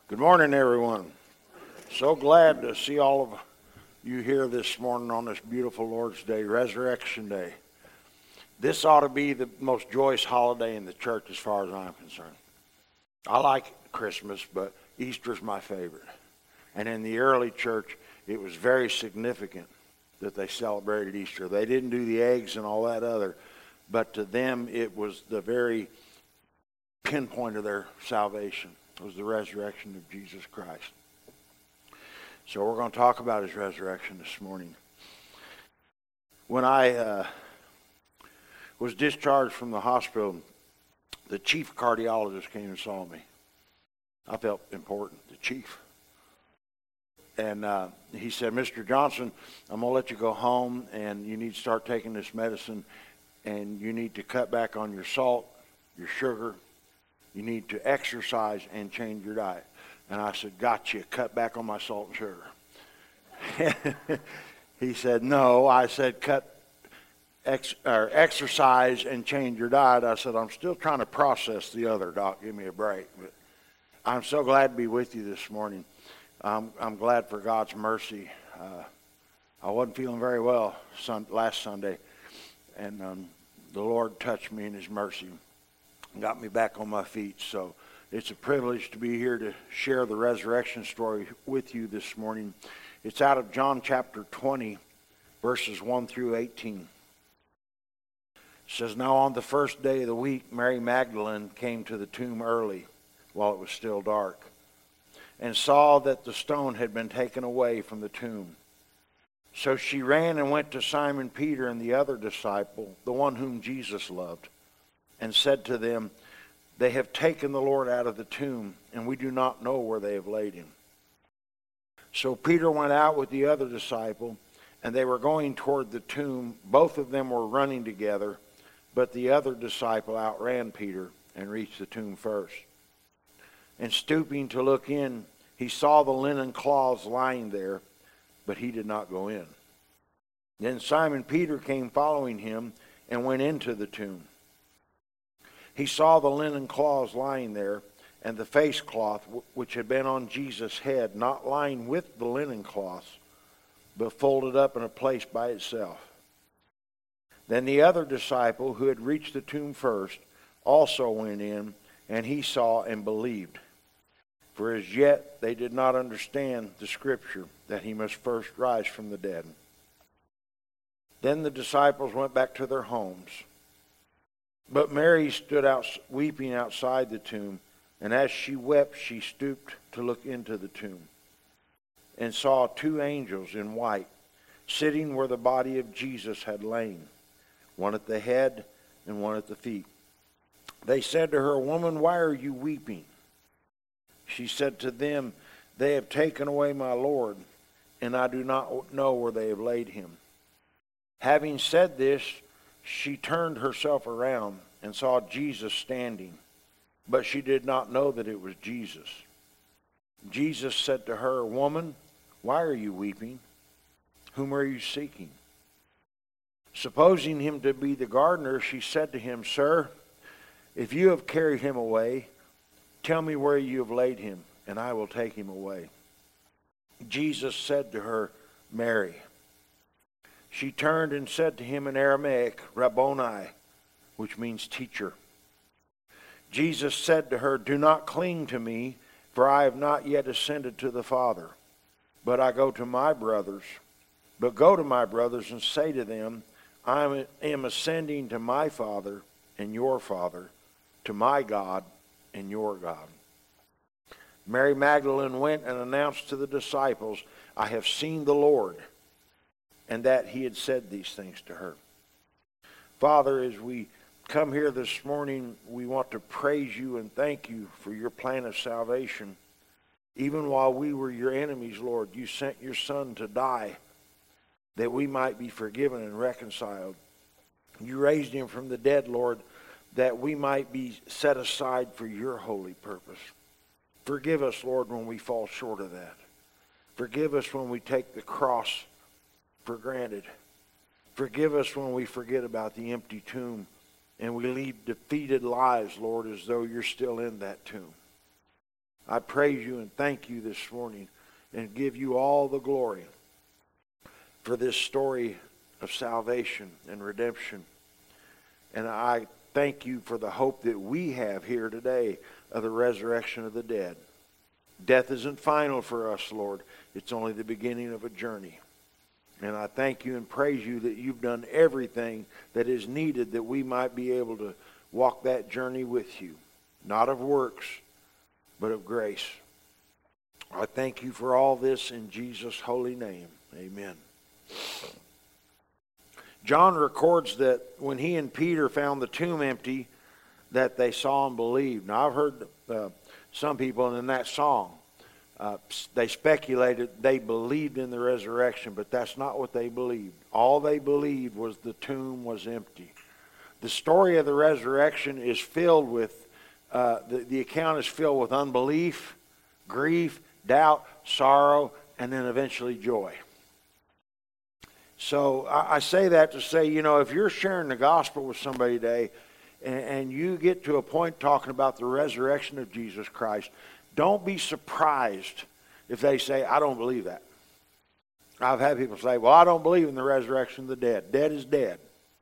Good morning, everyone. So glad to see all of you here this morning on this beautiful Lord's Day, Resurrection Day. This ought to be the most joyous holiday in the church as far as I'm concerned. I like Christmas, but Easter's my favorite. And in the early church, it was very significant that they celebrated Easter. They didn't do the eggs and all that other, but to them it was the very pinpoint of their salvation. It was the resurrection of Jesus Christ. So we're going to talk about his resurrection this morning. When I was discharged from the hospital, the chief cardiologist came and saw me. I felt important, the chief. And he said, Mr. Johnson, I'm going to let you go home, and you need to start taking this medicine, and you need to cut back on your salt, your sugar. You need to exercise and change your diet. And I said, gotcha, cut back on my salt and sugar. He said, no. I said, exercise and change your diet. I said, I'm still trying to process the other, Doc. Give me a break. But I'm so glad to be with you this morning. I'm glad for God's mercy. I wasn't feeling very well last Sunday, and the Lord touched me in his mercy and got me back on my feet. So it's a privilege to be here to share the resurrection story with you this morning. It's out of John chapter 20, verses 1 through 18. It says, now on the first day of the week, Mary Magdalene came to the tomb early, while it was still dark, and saw that the stone had been taken away from the tomb. So she ran and went to Simon Peter and the other disciple, the one whom Jesus loved, and said to them, they have taken the Lord out of the tomb, and we do not know where they have laid him. So Peter went out with the other disciple, and they were going toward the tomb. Both of them were running together, but the other disciple outran Peter and reached the tomb first. And stooping to look in, he saw the linen cloths lying there, but he did not go in. Then Simon Peter came following him and went into the tomb. He saw the linen cloths lying there, and the face cloth which had been on Jesus' head, not lying with the linen cloths, but folded up in a place by itself. Then the other disciple, who had reached the tomb first, also went in, and he saw and believed. For as yet they did not understand the scripture, that he must first rise from the dead. Then the disciples went back to their homes. But Mary stood out weeping outside the tomb, and as she wept, she stooped to look into the tomb, and saw two angels in white, sitting where the body of Jesus had lain, one at the head and one at the feet. They said to her, woman, why are you weeping? She said to them, they have taken away my Lord, and I do not know where they have laid him. Having said this, she turned herself around and saw Jesus standing, but she did not know that it was Jesus. Jesus said to her, woman, why are you weeping? Whom are you seeking? Supposing him to be the gardener, she said to him, sir, if you have carried him away, tell me where you have laid him, and I will take him away. Jesus said to her, Mary. She turned and said to him in Aramaic, Rabboni, which means teacher. Jesus said to her, do not cling to me, for I have not yet ascended to the Father, but go to my brothers and say to them, I am ascending to my Father and your Father, to my God and your God. Mary Magdalene went and announced to the disciples, I have seen the Lord, and that he had said these things to her. Father, as we come here this morning, we want to praise you and thank you for your plan of salvation. Even while we were your enemies, Lord, you sent your Son to die that we might be forgiven and reconciled. You raised him from the dead, Lord, that we might be set aside for your holy purpose. Forgive us, Lord, when we fall short of that. Forgive us when we take the cross for granted. Forgive us when we forget about the empty tomb and we lead defeated lives, Lord, as though you're still in that tomb. I praise you and thank you this morning and give you all the glory for this story of salvation and redemption. And I thank you for the hope that we have here today of the resurrection of the dead. Death isn't final for us, Lord. It's only the beginning of a journey. And I thank you and praise you that you've done everything that is needed that we might be able to walk that journey with you. Not of works, but of grace. I thank you for all this in Jesus' holy name. Amen. John records that when he and Peter found the tomb empty, that they saw and believed. Now, I've heard some people in that song, they speculated they believed in the resurrection, but that's not what they believed. All they believed was the tomb was empty. The story of the resurrection is filled with, the account is filled with unbelief, grief, doubt, sorrow, and then eventually joy. So I say that to say, if you're sharing the gospel with somebody today and you get to a point talking about the resurrection of Jesus Christ, don't be surprised if they say, I don't believe that. I've had people say, well, I don't believe in the resurrection of the dead. Dead is dead.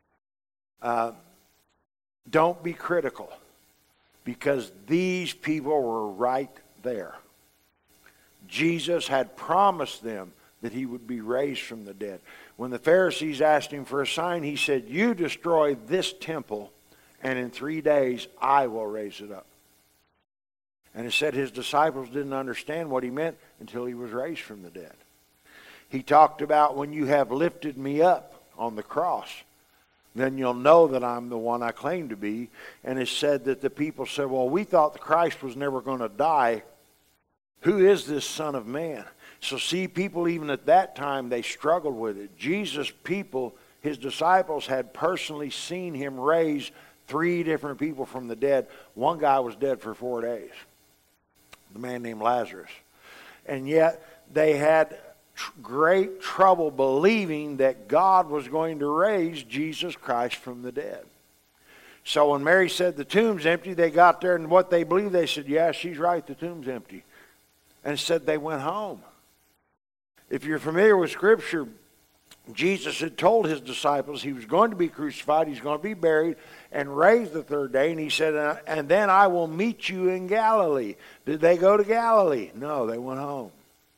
Don't be critical, because these people were right there. Jesus had promised them that he would be raised from the dead. When the Pharisees asked him for a sign, he said, you destroy this temple, and in 3 days I will raise it up. And it said his disciples didn't understand what he meant until he was raised from the dead. He talked about, when you have lifted me up on the cross, then you'll know that I'm the one I claim to be. And it said that the people said, well, we thought the Christ was never going to die. Who is this Son of Man? So see, people even at that time, they struggled with it. Jesus' people, his disciples, had personally seen him raise 3 different people from the dead. One guy was dead for 4 days, the man named Lazarus. And yet they had great trouble believing that God was going to raise Jesus Christ from the dead. So when Mary said the tomb's empty, they got there, and what they believed, they said, yeah, she's right, the tomb's empty. And said they went home. If you're familiar with Scripture, Jesus had told his disciples he was going to be crucified, he's going to be buried, and raised the 3rd day. And he said, and then I will meet you in Galilee. Did they go to Galilee? No, they went home.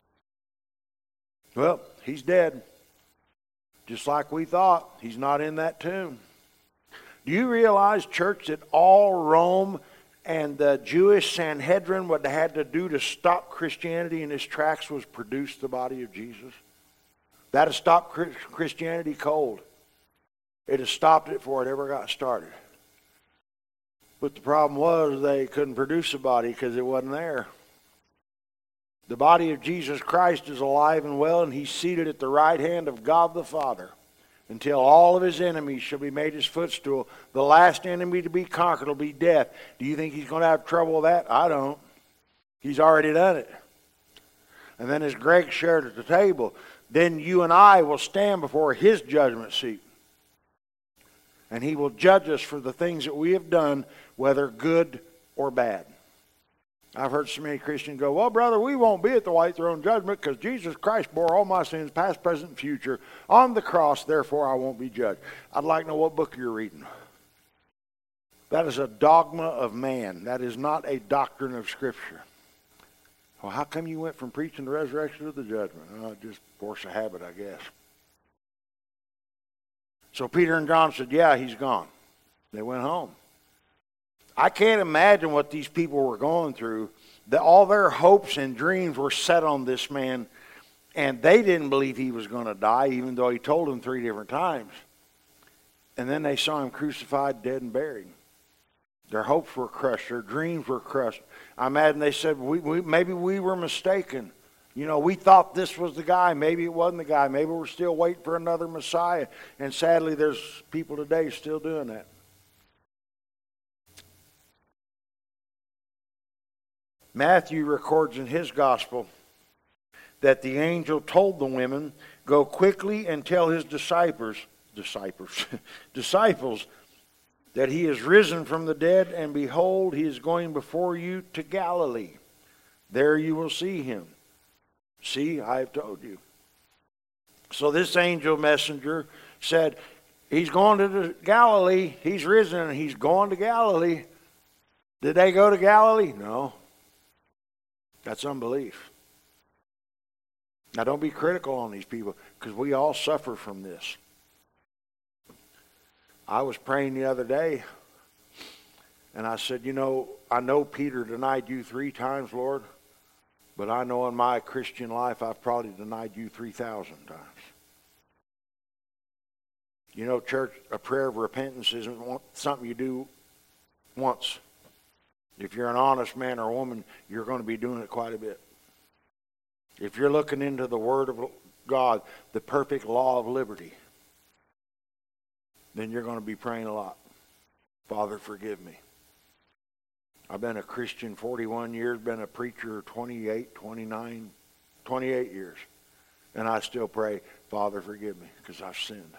Well, he's dead. Just like we thought. He's not in that tomb. Do you realize, church, that all Rome and the Jewish Sanhedrin, what they had to do to stop Christianity in its tracks was produce the body of Jesus? That has stopped Christianity cold. It has stopped it before it ever got started. But the problem was they couldn't produce a body because it wasn't there. The body of Jesus Christ is alive and well, and he's seated at the right hand of God the Father until all of his enemies shall be made his footstool. The last enemy to be conquered will be death. Do you think he's going to have trouble with that? I don't. He's already done it. And then as Greg shared at the table, then you and I will stand before his judgment seat. And he will judge us for the things that we have done, whether good or bad. I've heard so many Christians go, well, brother, we won't be at the white throne judgment because Jesus Christ bore all my sins, past, present, and future, on the cross, therefore I won't be judged. I'd like to know what book you're reading. That is a dogma of man. That is not a doctrine of Scripture. Well, how come you went from preaching the resurrection to the judgment? Just force of habit, I guess. So Peter and John said, yeah, he's gone. They went home. I can't imagine what these people were going through. All their hopes and dreams were set on this man, and they didn't believe he was going to die, even though he told them 3 different times. And then they saw him crucified, dead, and buried. Their hopes were crushed. Their dreams were crushed. I imagine they said, maybe we were mistaken. We thought this was the guy. Maybe it wasn't the guy. Maybe we're still waiting for another Messiah. And sadly, there's people today still doing that. Matthew records in his gospel that the angel told the women, go quickly and tell his disciples that he is risen from the dead, and behold, he is going before you to Galilee. There you will see him. See, I have told you. So this angel messenger said, he's going to Galilee. He's risen and he's going to Galilee. Did they go to Galilee? No. That's unbelief. Now don't be critical on these people, because we all suffer from this. I was praying the other day, and I said, I know Peter denied you 3 times, Lord, but I know in my Christian life I've probably denied you 3,000 times. Church, a prayer of repentance isn't something you do once. If you're an honest man or woman, you're going to be doing it quite a bit. If you're looking into the Word of God, the perfect law of liberty, then you're going to be praying a lot. Father, forgive me. I've been a Christian 41 years, been a preacher 28 years. And I still pray, Father, forgive me, because I've sinned.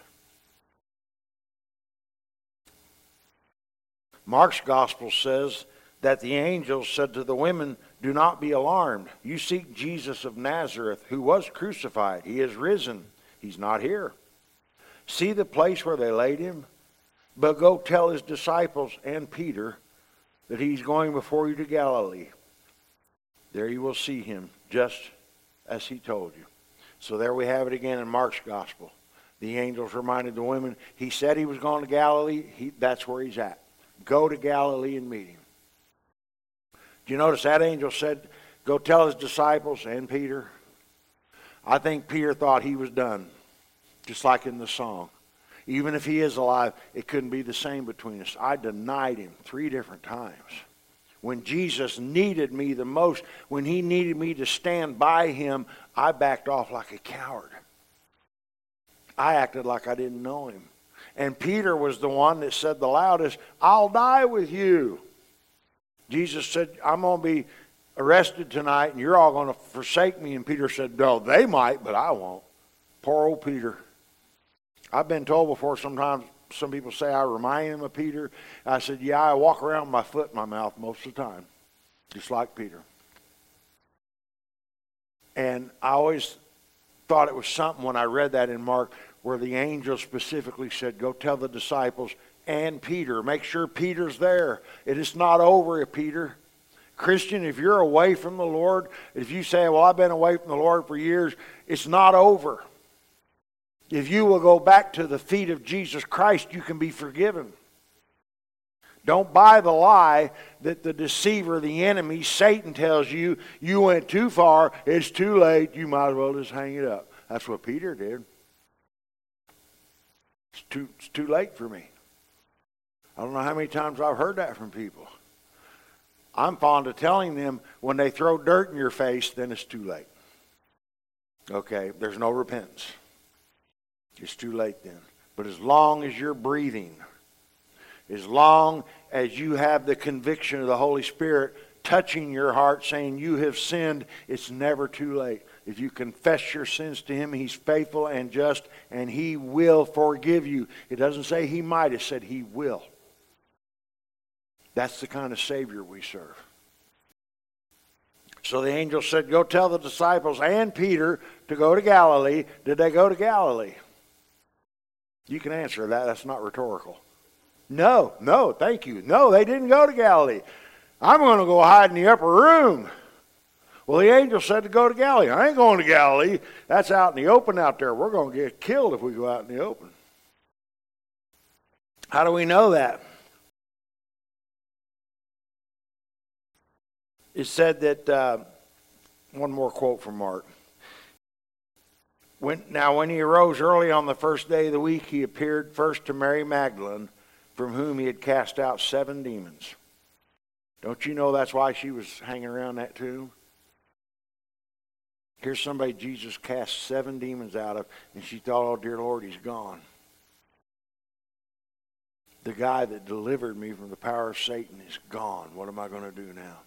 Mark's gospel says that the angel said to the women, do not be alarmed. You seek Jesus of Nazareth, who was crucified. He is risen. He's not here. See the place where they laid him? But go tell his disciples and Peter that he's going before you to Galilee. There you will see him, just as he told you. So there we have it again in Mark's gospel. The angels reminded the women, he said he was going to Galilee. That's where he's at. Go to Galilee and meet him. Do you notice that angel said, go tell his disciples and Peter? I think Peter thought he was done, just like in the song. Even if he is alive, it couldn't be the same between us. I denied him 3 different times. When Jesus needed me the most, when he needed me to stand by him, I backed off like a coward. I acted like I didn't know him. And Peter was the one that said the loudest, I'll die with you. Jesus said, I'm going to be arrested tonight and you're all going to forsake me. And Peter said, no, they might, but I won't. Poor old Peter. I've been told before sometimes, some people say I remind him of Peter. I said, yeah, I walk around with my foot in my mouth most of the time, just like Peter. And I always thought it was something when I read that in Mark, where the angel specifically said, go tell the disciples and Peter. Make sure Peter's there. It is not over, Peter. Christian, if you're away from the Lord, if you say, well, I've been away from the Lord for years, it's not over. If you will go back to the feet of Jesus Christ, you can be forgiven. Don't buy the lie that the deceiver, the enemy, Satan tells you, you went too far, it's too late, you might as well just hang it up. That's what Peter did. It's too late for me. I don't know how many times I've heard that from people. I'm fond of telling them when they throw dirt in your face, then it's too late. Okay, there's no repentance. It's too late then. But as long as you're breathing, as long as you have the conviction of the Holy Spirit touching your heart, saying you have sinned, it's never too late. If you confess your sins to him, he's faithful and just, and he will forgive you. It doesn't say he might, it said he will. That's the kind of Savior we serve. So the angel said, go tell the disciples and Peter to go to Galilee. Did they go to Galilee? You can answer that. That's not rhetorical. No, thank you. No, they didn't go to Galilee. I'm going to go hide in the upper room. Well, the angel said to go to Galilee. I ain't going to Galilee. That's out in the open out there. We're going to get killed if we go out in the open. How do we know that? It said that, one more quote from Mark. When he arose early on the first day of the week, he appeared first to Mary Magdalene, from whom he had cast out 7 demons. Don't you know that's why she was hanging around that tomb? Here's somebody Jesus cast 7 demons out of, and she thought, oh, dear Lord, he's gone. The guy that delivered me from the power of Satan is gone. What am I going to do now?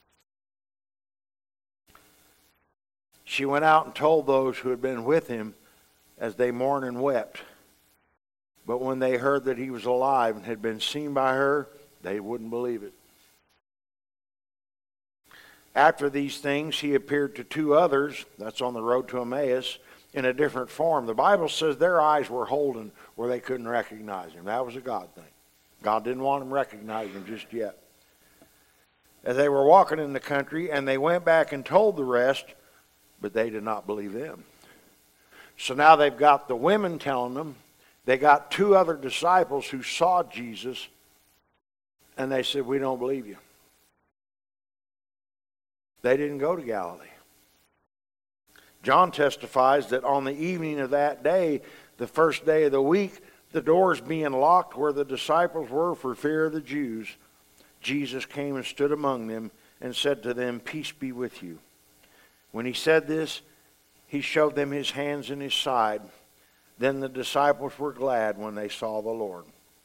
She went out and told those who had been with him as they mourned and wept. But when they heard that he was alive and had been seen by her, they wouldn't believe it. After these things, he appeared to two others, that's on the road to Emmaus, in a different form. The Bible says their eyes were holden where they couldn't recognize him. That was a God thing. God didn't want them recognizing him just yet. As they were walking in the country, and they went back and told the rest, but they did not believe them. So now they've got the women telling them. They got two other disciples who saw Jesus, and they said, we don't believe you. They didn't go to Galilee. John testifies that on the evening of that day, the first day of the week, the doors being locked where the disciples were for fear of the Jews, Jesus came and stood among them and said to them, peace be with you. When he said this, he showed them his hands and his side. Then the disciples were glad when they saw the Lord.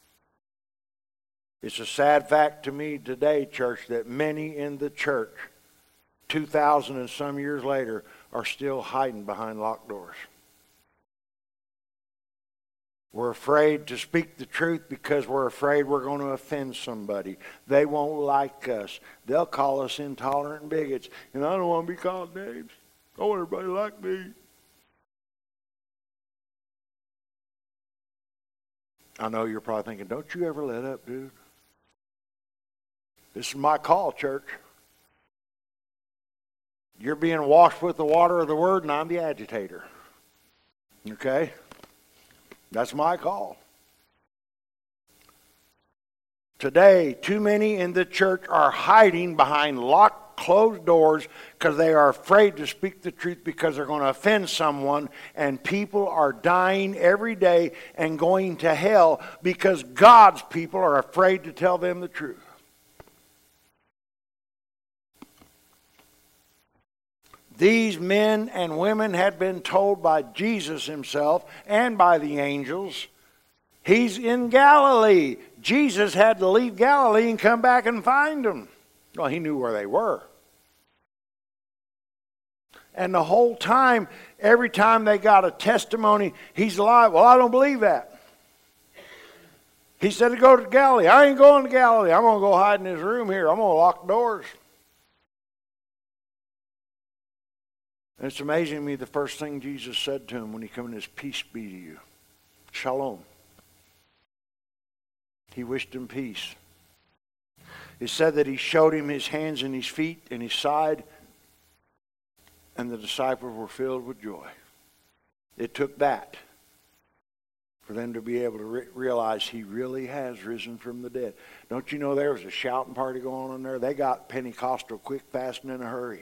It's a sad fact to me today, church, that many in the church, 2,000 and some years later, are still hiding behind locked doors. We're afraid to speak the truth because we're afraid we're going to offend somebody. They won't like us. They'll call us intolerant and bigots. And I don't want to be called names. I want everybody to like me. I know you're probably thinking, don't you ever let up, dude. This is my call, church. You're being washed with the water of the Word, and I'm the agitator. Okay? That's my call. Today, too many in the church are hiding behind locked, closed doors because they are afraid to speak the truth because they're going to offend someone, and people are dying every day and going to hell because God's people are afraid to tell them the truth. These men and women had been told by Jesus himself and by the angels, he's in Galilee. Jesus had to leave Galilee and come back and find them. Well, he knew where they were. And the whole time, every time they got a testimony, he's alive. Well, I don't believe that. He said to go to Galilee. I ain't going to Galilee. I'm going to go hide in this room here. I'm going to lock the doors. And it's amazing to me the first thing Jesus said to him when he came in is, peace be to you. Shalom. He wished him peace. It said that he showed him his hands and his feet and his side, and the disciples were filled with joy. It took that for them to be able to realize he really has risen from the dead. Don't you know there was a shouting party going on there? They got Pentecostal quick, fast, and in a hurry.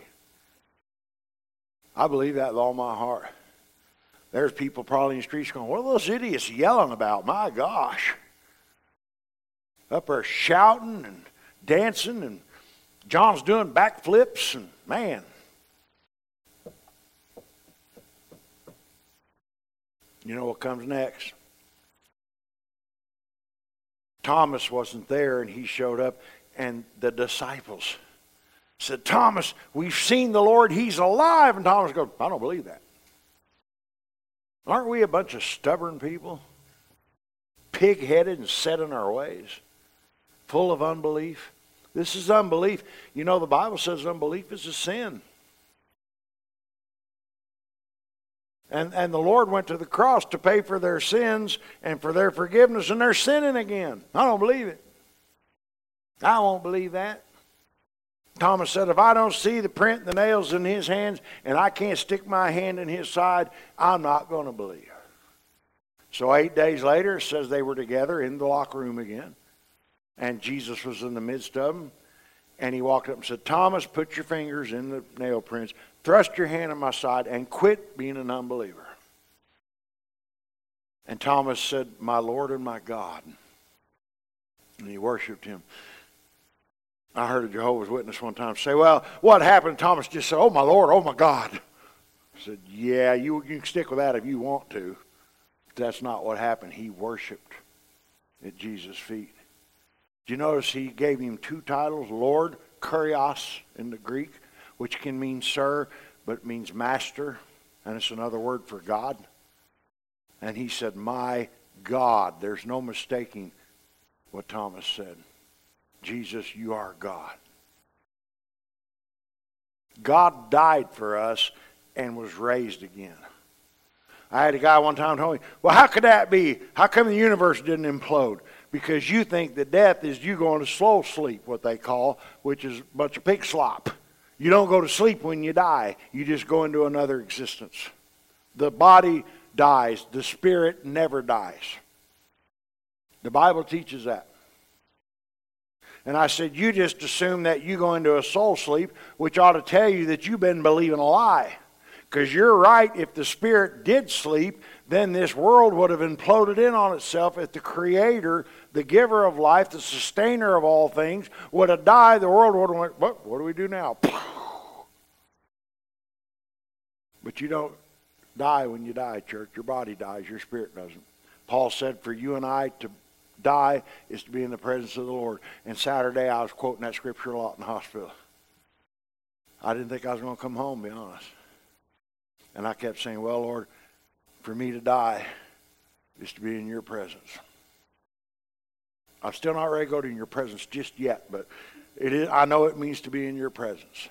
I believe that with all my heart. There's people probably in the streets going, what are those idiots yelling about? My gosh. Up there shouting and dancing, and John's doing backflips, and man. You know what comes next? Thomas wasn't there, and he showed up, and the disciples said, Thomas, we've seen the Lord. He's alive. And Thomas goes, I don't believe that. Aren't we a bunch of stubborn people? Pig-headed and set in our ways. Full of unbelief. This is unbelief. You know, the Bible says unbelief is a sin. And the Lord went to the cross to pay for their sins and for their forgiveness, and they're sinning again. I don't believe it. I won't believe that. Thomas said, if I don't see the print, the nails in his hands, and I can't stick my hand in his side, I'm not going to believe. So 8 days later, it says they were together in the locker room again. And Jesus was in the midst of them. And he walked up and said, Thomas, put your fingers in the nail prints. Thrust your hand in my side and quit being an unbeliever. And Thomas said, my Lord and my God. And he worshiped him. I heard a Jehovah's Witness one time say, well, what happened? Thomas just said, oh, my Lord, oh, my God. I said, yeah, you can stick with that if you want to. That's not what happened. He worshiped at Jesus' feet. Do you notice he gave him two titles? Lord, kurios in the Greek, which can mean sir, but means master. And it's another word for God. And he said, my God. There's no mistaking what Thomas said. Jesus, you are God. God died for us and was raised again. I had a guy one time tell me, well, how could that be? How come the universe didn't implode? Because you think that death is you going to slow sleep, what they call, which is a bunch of pig slop. You don't go to sleep when you die. You just go into another existence. The body dies. The spirit never dies. The Bible teaches that. And I said, you just assume that you go into a soul sleep, which ought to tell you that you've been believing a lie. Because you're right, if the spirit did sleep, then this world would have imploded in on itself. If the Creator, the giver of life, the sustainer of all things, would have died, the world would have went, what do we do now? But you don't die when you die, church. Your body dies, your spirit doesn't. Paul said for you and I to die is to be in the presence of the Lord. And Saturday I was quoting that scripture a lot in the hospital. I didn't think I was going to come home, to be honest. And I kept saying, well, Lord, for me to die is to be in your presence. I'm still not ready to go to your presence just yet, but it is. I know it means to be in your presence.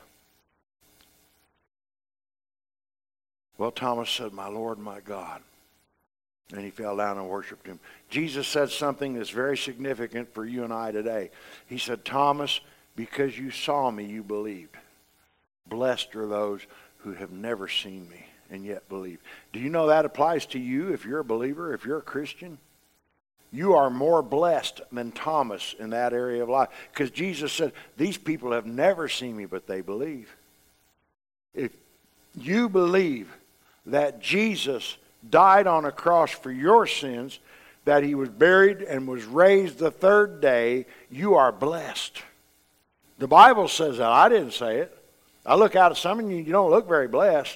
Well, Thomas said, my Lord, my God. And he fell down and worshiped him. Jesus said something that's very significant for you and I today. He said, Thomas, because you saw me, you believed. Blessed are those who have never seen me and yet believe. Do you know that applies to you if you're a believer, if you're a Christian? You are more blessed than Thomas in that area of life. Because Jesus said, these people have never seen me, but they believe. If you believe that Jesus died on a cross for your sins, that he was buried and was raised the third day, you are blessed. The Bible says that. I didn't say it. I look out at some of you, you don't look very blessed.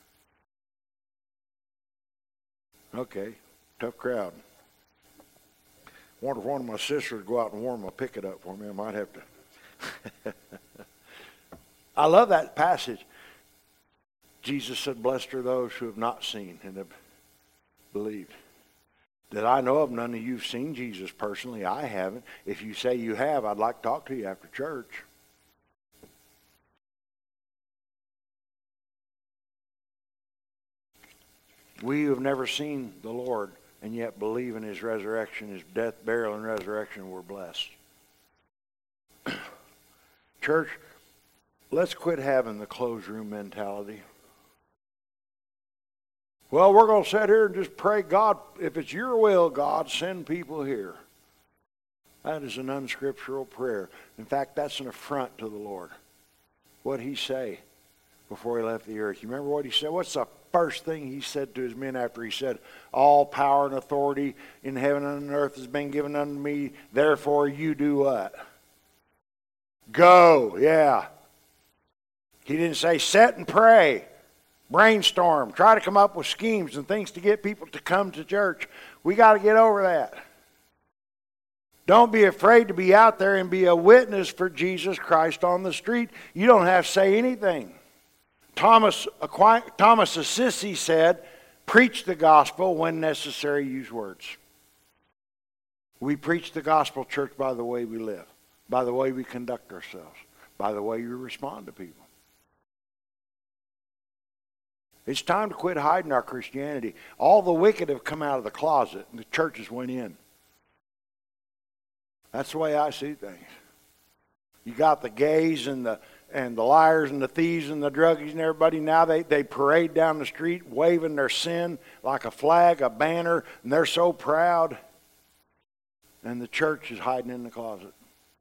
Okay, tough crowd. Wonder if one of my sisters would go out and warm my picket up for me. I might have to. I love that passage. Jesus said, blessed are those who have not seen and have believed. That I know of, none of you have seen Jesus personally. I haven't. If you say you have, I'd like to talk to you after church. We who have never seen the Lord and yet believe in his resurrection, his death, burial, and resurrection, we're blessed. Church, let's quit having the closed room mentality. Well, we're going to sit here and just pray, God, if it's your will, God, send people here. That is an unscriptural prayer. In fact, that's an affront to the Lord. What did he say before he left the earth? You remember what he said? What's the first thing he said to his men after he said, all power and authority in heaven and on earth has been given unto me, therefore you do what? Go, yeah. He didn't say sit and pray, brainstorm, try to come up with schemes and things to get people to come to church. We got to get over that. Don't be afraid to be out there and be a witness for Jesus Christ on the street. You don't have to say anything. Thomas Assisi said, preach the gospel, when necessary, use words. We preach the gospel, church, by the way we live, by the way we conduct ourselves, by the way we respond to people. It's time to quit hiding our Christianity. All the wicked have come out of the closet, and the churches went in. That's the way I see things. You got the gays and the liars and the thieves and the druggies and everybody. Now they parade down the street waving their sin like a flag, a banner, and they're so proud. And the church is hiding in the closet.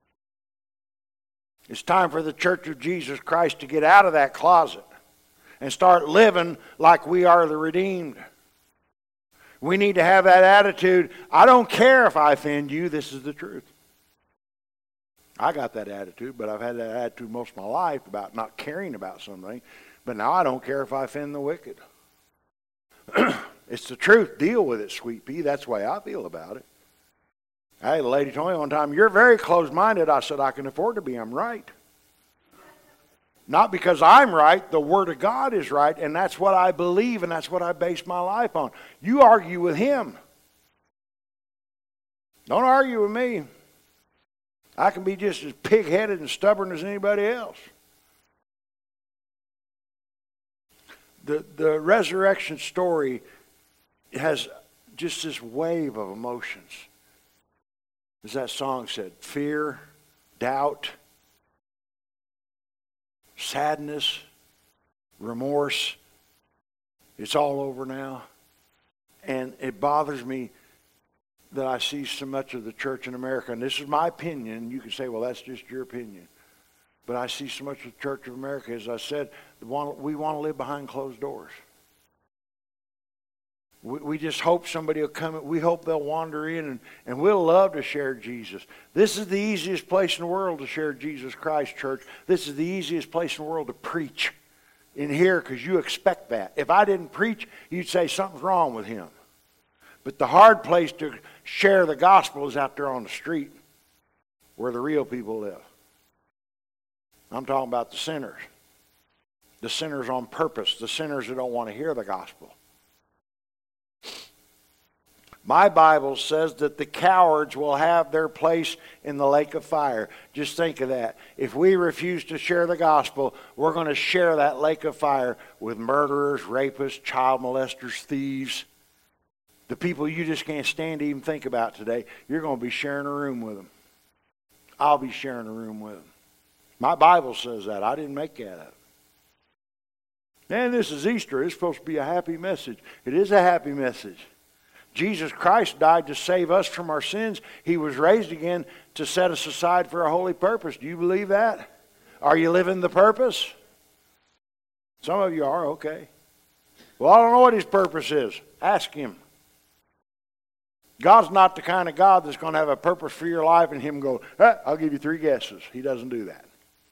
It's time for the Church of Jesus Christ to get out of that closet and start living like we are the redeemed. We need to have that attitude. I don't care if I offend you. This is the truth. I got that attitude, but I've had that attitude most of my life about not caring about something. But now I don't care if I offend the wicked. It's the truth. Deal with it, sweet pea. That's the way I feel about it. Hey, the lady told me one time, you're very closed-minded. I said, I can afford to be. I'm right. Not because I'm right. The Word of God is right, and that's what I believe, and that's what I base my life on. You argue with him. Don't argue with me. I can be just as pig-headed and stubborn as anybody else. The resurrection story has just this wave of emotions. As that song said, fear, doubt, sadness, remorse. It's all over now. And it bothers me that I see so much of the church in America, and this is my opinion. You can say, well, that's just your opinion. But I see so much of the Church of America, as I said, we want to live behind closed doors. We just hope somebody will come. We hope they'll wander in, and we'll love to share Jesus. This is the easiest place in the world to share Jesus Christ, church. This is the easiest place in the world to preach in here, because you expect that. If I didn't preach, you'd say something's wrong with him. But the hard place to share the gospel is out there on the street where the real people live. I'm talking about the sinners. The sinners on purpose. The sinners that don't want to hear the gospel. My Bible says that the cowards will have their place in the lake of fire. Just think of that. If we refuse to share the gospel, we're going to share that lake of fire with murderers, rapists, child molesters, thieves. The people you just can't stand to even think about today, you're going to be sharing a room with them. I'll be sharing a room with them. My Bible says that. I didn't make that up. And this is Easter. It's supposed to be a happy message. It is a happy message. Jesus Christ died to save us from our sins. He was raised again to set us aside for a holy purpose. Do you believe that? Are you living the purpose? Some of you are, okay. Well, I don't know what his purpose is. Ask him. God's not the kind of God that's going to have a purpose for your life and him go, I'll give you 3 guesses. He doesn't do that.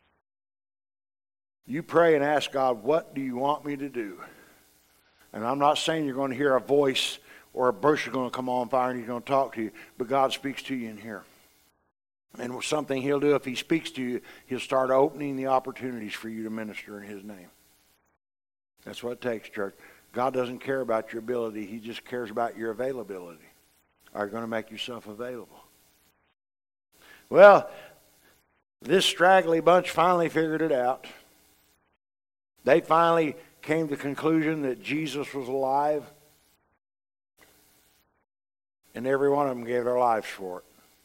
You pray and ask God, what do you want me to do? And I'm not saying you're going to hear a voice or a bush is going to come on fire and he's going to talk to you, but God speaks to you in here. And something he'll do, if he speaks to you, he'll start opening the opportunities for you to minister in his name. That's what it takes, church. God doesn't care about your ability. He just cares about your availability. Are you going to make yourself available? Well, this straggly bunch finally figured it out. They finally came to the conclusion that Jesus was alive. And every one of them gave their lives for it.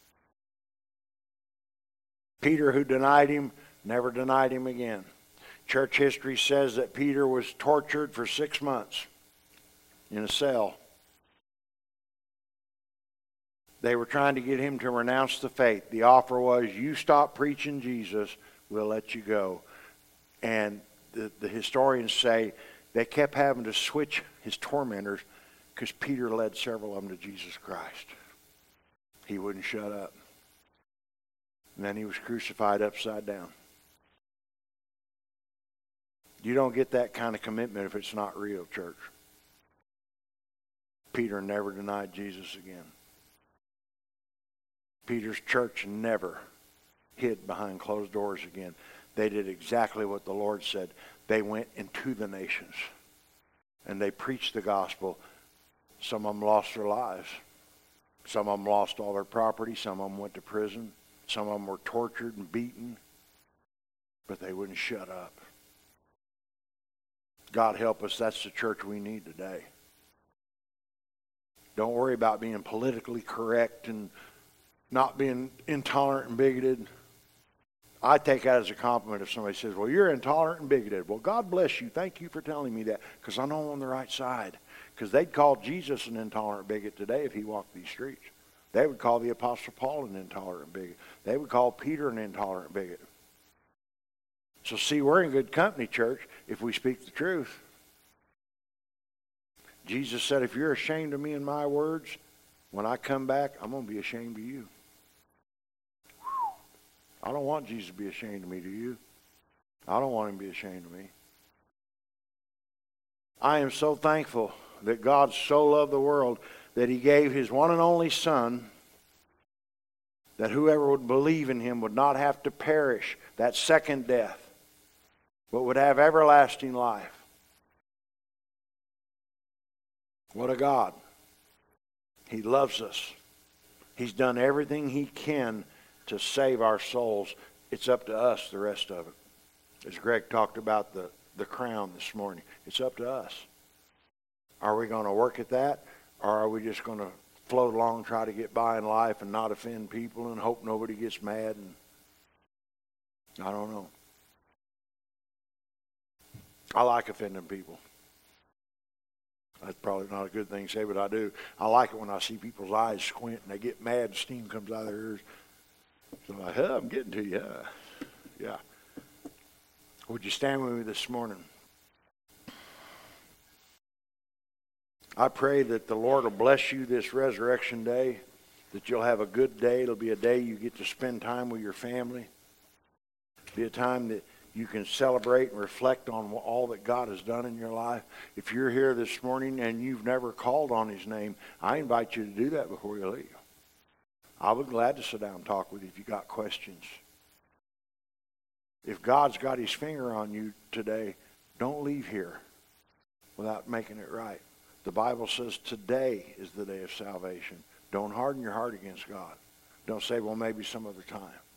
Peter, who denied him, never denied him again. Church history says that Peter was tortured for 6 months in a cell. They were trying to get him to renounce the faith. The offer was, you stop preaching Jesus, we'll let you go. And the historians say they kept having to switch his tormentors because Peter led several of them to Jesus Christ. He wouldn't shut up. And then he was crucified upside down. You don't get that kind of commitment if it's not real, church. Peter never denied Jesus again. Peter's church never hid behind closed doors again. They did exactly what the Lord said. They went into the nations and they preached the gospel. Some of them lost their lives. Some of them lost all their property. Some of them went to prison. Some of them were tortured and beaten. But they wouldn't shut up. God help us, that's the church we need today. Don't worry about being politically correct and not being intolerant and bigoted. I take that as a compliment if somebody says, well, you're intolerant and bigoted. Well, God bless you. Thank you for telling me that, because I know I'm on the right side. Because they'd call Jesus an intolerant bigot today if he walked these streets. They would call the Apostle Paul an intolerant bigot. They would call Peter an intolerant bigot. So see, we're in good company, church, if we speak the truth. Jesus said, if you're ashamed of me and my words, when I come back, I'm going to be ashamed of you. I don't want Jesus to be ashamed of me, do you? I don't want him to be ashamed of me. I am so thankful that God so loved the world that he gave his one and only Son, that whoever would believe in him would not have to perish, that second death, but would have everlasting life. What a God. He loves us. He's done everything he can to save our souls. It's up to us, the rest of it. As Greg talked about the the crown this morning. It's up to us. Are we going to work at that, or are we just going to float along, try to get by in life and not offend people and hope nobody gets mad? And I don't know. I like offending people. That's probably not a good thing to say, but I do. I like it when I see people's eyes squint and they get mad and steam comes out of their ears. So I'm like, oh, I'm getting to you. Yeah. Would you stand with me this morning? I pray that the Lord will bless you this resurrection day, that you'll have a good day. It'll be a day you get to spend time with your family. It'll be a time that you can celebrate and reflect on all that God has done in your life. If you're here this morning and you've never called on his name, I invite you to do that before you leave. I'll be glad to sit down and talk with you if you got questions. If God's got his finger on you today, don't leave here without making it right. The Bible says today is the day of salvation. Don't harden your heart against God. Don't say, well, maybe some other time.